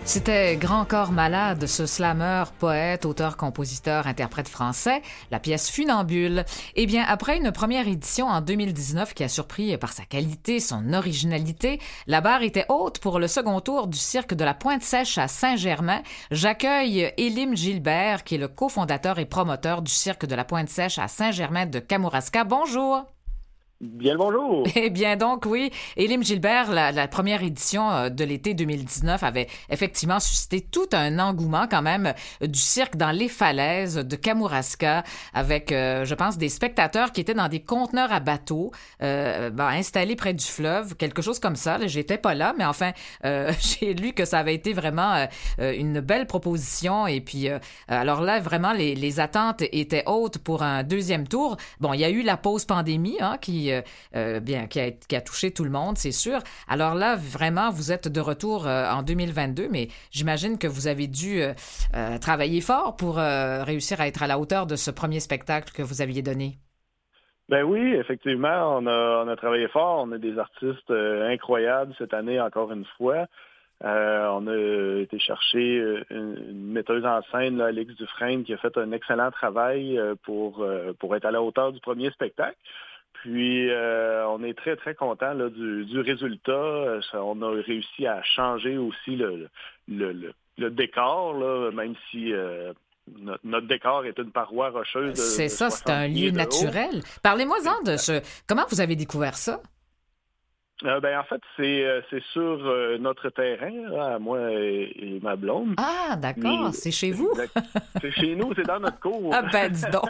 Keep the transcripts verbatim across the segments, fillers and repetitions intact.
C'était Grand Corps Malade, ce slammer, poète, auteur, compositeur, interprète français, la pièce Funambule. Eh bien, après une première édition en deux mille dix-neuf qui a surpris par sa qualité, son originalité, la barre était haute pour le second tour du cirque de la Pointe-Sèche à Saint-Germain. J'accueille Élim Gilbert, qui est le cofondateur et promoteur du cirque de la Pointe-Sèche à Saint-Germain de Kamouraska. Bonjour! Bien le bonjour! Eh bien donc, oui, Élim Gilbert, la, la première édition de l'été deux mille dix-neuf avait effectivement suscité tout un engouement quand même du cirque dans les falaises de Kamouraska avec, euh, je pense, des spectateurs qui étaient dans des conteneurs à bateau euh, ben, installés près du fleuve, quelque chose comme ça. Là, j'étais pas là, mais enfin, euh, j'ai lu que ça avait été vraiment euh, une belle proposition. Et puis, euh, alors là, vraiment, les, les attentes étaient hautes pour un deuxième tour. Bon, il y a eu la pause pandémie hein, qui Euh, euh, bien, qui a, qui a touché tout le monde, c'est sûr. Alors là, vraiment, vous êtes de retour euh, en deux mille vingt-deux, mais j'imagine que vous avez dû euh, euh, travailler fort pour euh, réussir à être à la hauteur de ce premier spectacle que vous aviez donné. Ben oui, effectivement, on a, on a travaillé fort. On a des artistes euh, incroyables cette année, encore une fois. Euh, on a été chercher une, une metteuse en scène, là, Alix Dufresne, qui a fait un excellent travail euh, pour, euh, pour être à la hauteur du premier spectacle. Puis, euh, on est très, très content là, du, du résultat. Euh, ça, on a réussi à changer aussi le, le, le, le décor, là, même si euh, notre, notre décor est une paroi rocheuse de, C'est de ça, c'est un lieu pieds de naturel. Parlez-moi-en de ce... Comment vous avez découvert ça? Euh, ben, en fait, c'est, euh, c'est sur euh, notre terrain, là, moi et, et ma blonde. Ah, d'accord, Puis, c'est chez vous? exact, c'est chez nous, c'est dans notre cour. Ah ben, dis donc!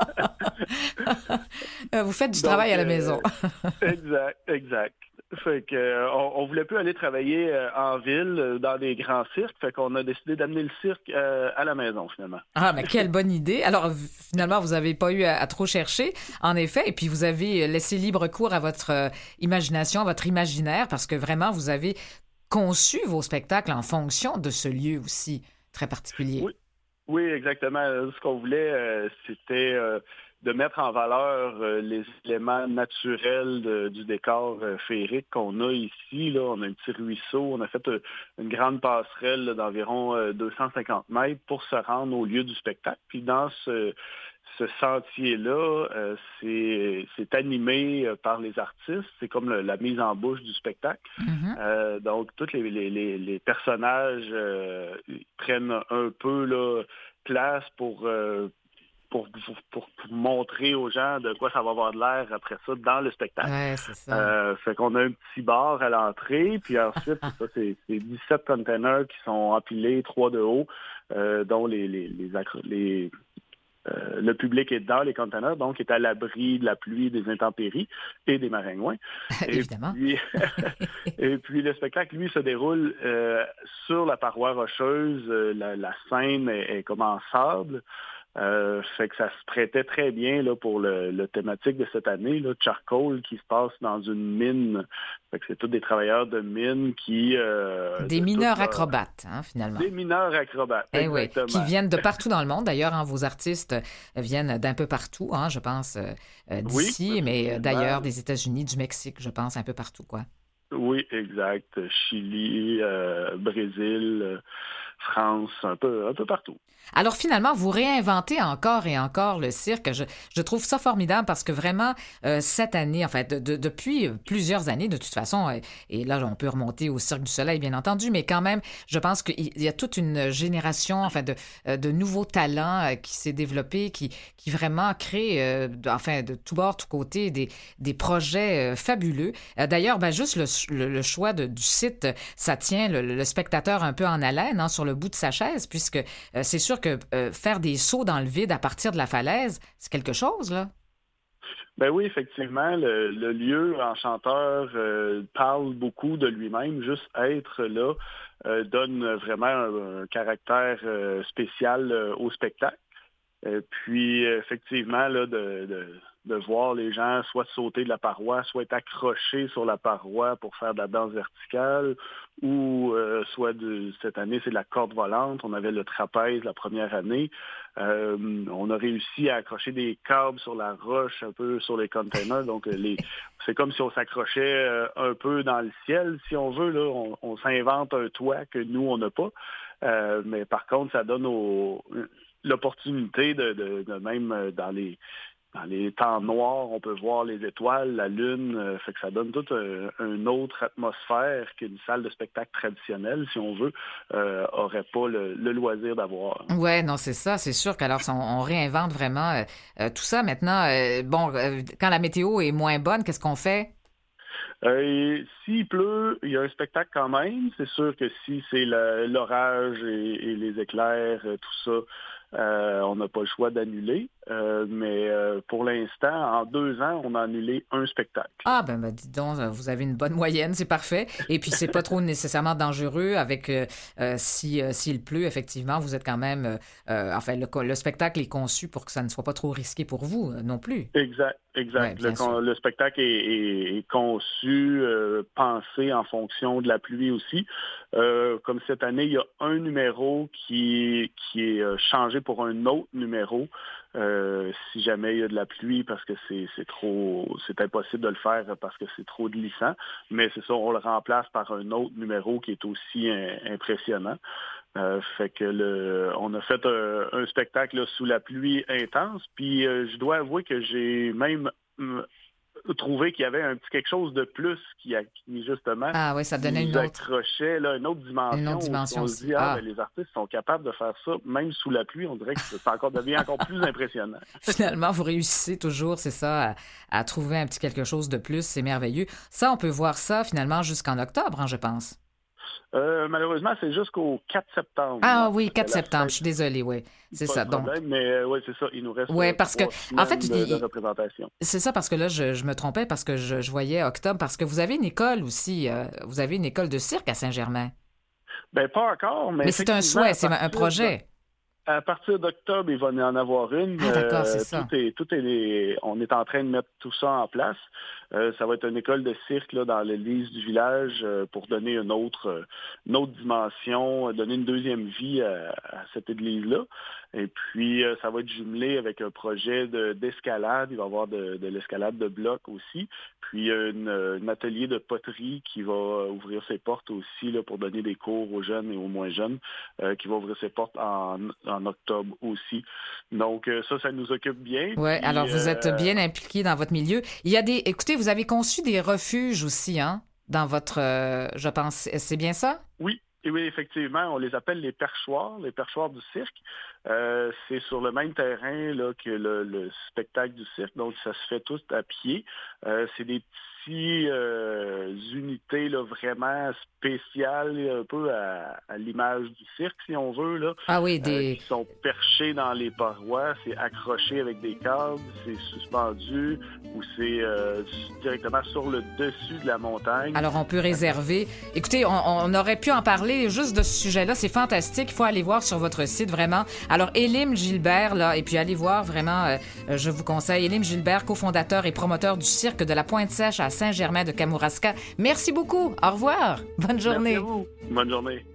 Vous faites du Donc, travail à la maison. Euh, exact, exact. Fait que euh, on, on voulait plus aller travailler euh, en ville, euh, dans des grands cirques, fait qu'on a décidé d'amener le cirque euh, à la maison, finalement. Ah, mais quelle bonne idée. Alors, finalement, vous n'avez pas eu à, à trop chercher, en effet, et puis vous avez laissé libre cours à votre euh, imagination, à votre imaginaire, parce que vraiment, vous avez conçu vos spectacles en fonction de ce lieu aussi très particulier. Oui, oui, exactement. Ce qu'on voulait, euh, c'était euh, de mettre en valeur euh, les éléments naturels de- du décor euh, féerique qu'on a ici. Là. On a un petit ruisseau, on a fait euh, une grande passerelle là, d'environ euh, deux cent cinquante mètres pour se rendre au lieu du spectacle. Puis dans ce, ce sentier-là, euh, c'est, c'est animé euh, par les artistes. C'est comme le- la mise en bouche du spectacle. Mhm. Euh, donc, tous les, les, les, les personnages euh, prennent un peu là, place pour, euh, pour, pour, pour montrer aux gens de quoi ça va avoir de l'air après ça dans le spectacle. Ouais, c'est ça. Euh, fait qu'on a un petit bar à l'entrée, puis ensuite, c'est ça, c'est, c'est dix-sept containers qui sont empilés, trois de haut, euh, dont les, les, les, accro- les euh, le public est dans les conteneurs, donc est à l'abri de la pluie, des intempéries et des maringouins. Et Évidemment. puis, et puis le spectacle, lui, se déroule euh, sur la paroi rocheuse. Euh, La, la scène est, est comme en sable. Euh, fait que ça se prêtait très bien là, pour le, le thématique de cette année, là, Charcoal, qui se passe dans une mine. Fait que c'est tous des travailleurs de mine qui... Euh, Des de mineurs toute leur- acrobates, hein, finalement. Des mineurs acrobates, Eh oui, exactement. qui viennent de partout dans le monde. D'ailleurs, hein, vos artistes euh, viennent d'un peu partout, hein, je pense, euh, euh, Oui, d'ici, mais euh, absolument. d'ailleurs des États-Unis, du Mexique, je pense, un peu partout, quoi. Oui, exact. Chili, euh, Brésil, euh, France, un peu, un peu partout. Alors finalement, vous réinventez encore et encore le cirque. Je, je trouve ça formidable parce que vraiment, euh, cette année, en fait, de, de- depuis plusieurs années, de toute façon, et, et là, on peut remonter au Cirque du Soleil, bien entendu, mais quand même, je pense qu'il y a toute une génération, enfin, de, euh, de nouveaux talents euh, qui s'est développée, qui, qui vraiment crée, euh, de- enfin, de tout bord, tout côté, des, des projets euh, fabuleux. Euh, d'ailleurs, ben, juste le, le- le choix de- du site, ça tient le, le spectateur un peu en haleine, hein, sur le bout de sa chaise, puisque euh, c'est sûr que euh, faire des sauts dans le vide à partir de la falaise, c'est quelque chose, là. Ben oui, effectivement, le, le lieu enchanteur euh, parle beaucoup de lui-même. Juste être là euh, donne vraiment un, un caractère euh, spécial euh, au spectacle. Euh, puis, effectivement, là, de, de, de voir les gens soit sauter de la paroi, soit être accrochés sur la paroi pour faire de la danse verticale, ou euh, soit de, cette année, c'est de la corde volante. On avait le trapèze la première année. Euh, on a réussi à accrocher des câbles sur la roche, un peu sur les containers. Donc, les, c'est comme si on s'accrochait euh, un peu dans le ciel, si on veut. Là, on, on s'invente un toit que nous, on n'a pas. Euh, mais par contre, ça donne au, l'opportunité de, de, de même dans les... Dans les temps noirs, on peut voir les étoiles, la lune, euh, fait que ça donne toute un, une autre atmosphère qu'une salle de spectacle traditionnelle, si on veut, euh, aurait pas le, le loisir d'avoir. Ouais, non, c'est ça, c'est sûr qu'alors on, on réinvente vraiment euh, euh, tout ça. Maintenant, euh, bon, euh, quand la météo est moins bonne, qu'est-ce qu'on fait? Euh, s'il pleut, il y a un spectacle quand même. C'est sûr que si c'est le, l'orage et, et les éclairs, euh, tout ça, euh, on n'a pas le choix d'annuler. Euh, mais euh, pour l'instant, en deux ans, on a annulé un spectacle. Ah, ben, ben dis donc, vous avez une bonne moyenne, c'est parfait. Et puis, c'est pas trop nécessairement dangereux avec euh, euh, si euh, s'il pleut, effectivement, vous êtes quand même... Euh, euh, enfin, le, le spectacle est conçu pour que ça ne soit pas trop risqué pour vous euh, non plus. Exact, exact. Ouais, le, le spectacle est, est, est conçu, euh, pensé en fonction de la pluie aussi. Euh, comme cette année, il y a un numéro qui, qui est changé pour un autre numéro. Euh, si jamais il y a de la pluie, parce que c'est, c'est trop, c'est impossible de le faire parce que c'est trop glissant. Mais c'est ça, on le remplace par un autre numéro qui est aussi un, impressionnant. Euh, fait que le, on a fait un, un spectacle là, sous la pluie intense. Puis euh, je dois avouer que j'ai même euh, trouvé qu'il y avait un petit quelque chose de plus qui, a, qui justement ah, oui, ça donnait nous une autre... accrochait là, une autre dimension. Une autre dimension on aussi. se dit, ah, ah. ben, les artistes sont capables de faire ça, même sous la pluie. On dirait que ça encore, devient encore plus impressionnant. Finalement, vous réussissez toujours, c'est ça, à, à trouver un petit quelque chose de plus. C'est merveilleux. Ça, on peut voir ça finalement jusqu'en octobre, hein, je pense. Euh, malheureusement, c'est jusqu'au quatre septembre. Ah là. oui, quatre septembre, je suis désolée, oui. C'est pas ça. de problème, donc... mais euh, oui, c'est ça, il nous reste ouais, parce que, en fait, de, il... de représentation. C'est ça, parce que là, je, je me trompais parce que je, je voyais octobre, parce que vous avez une école aussi, euh, vous avez une école de cirque à Saint-Germain. Ben pas encore, mais... Mais c'est un souhait, c'est un projet. De... À partir d'octobre, il va y en avoir une. Ah, d'accord, c'est euh, ça. Tout est, tout est, on est en train de mettre tout ça en place. Euh, ça va être une école de cirque là, dans l'église du village euh, pour donner une autre, euh, une autre dimension, donner une deuxième vie à, à cette église-là. Et puis, euh, ça va être jumelé avec un projet de, d'escalade. Il va y avoir de, de l'escalade de blocs aussi. Puis, une, un atelier de poterie qui va ouvrir ses portes aussi là, pour donner des cours aux jeunes et aux moins jeunes, euh, qui va ouvrir ses portes en, en octobre aussi. Donc, euh, ça, ça nous occupe bien. Oui, alors vous euh, êtes bien impliqué dans votre milieu. Il y a des... Écoutez, vous avez conçu des refuges aussi, hein, dans votre... Euh, je pense... C'est bien ça? Oui. Et oui, effectivement, on les appelle les perchoirs, les perchoirs du cirque. Euh, c'est sur le même terrain là, que le, le spectacle du cirque, donc ça se fait tout à pied. Euh, c'est des petites euh, unités là, vraiment spéciales, un peu à, à l'image du cirque, si on veut. Là, ah oui, des... euh, qui sont perchés dans les parois, c'est accroché avec des câbles, c'est suspendu ou c'est euh, directement sur le dessus de la montagne. Alors, on peut réserver. Écoutez, on, on aurait pu en parler juste de ce sujet-là. C'est fantastique. Il faut aller voir sur votre site, vraiment. Alors, Élim Gilbert, là, et puis allez voir, vraiment, euh, je vous conseille. Élim Gilbert, cofondateur et promoteur du cirque de la Pointe-Sèche à Saint-Germain de Kamouraska. Merci beaucoup. Au revoir. Bonne journée. Merci à vous. Bonne journée.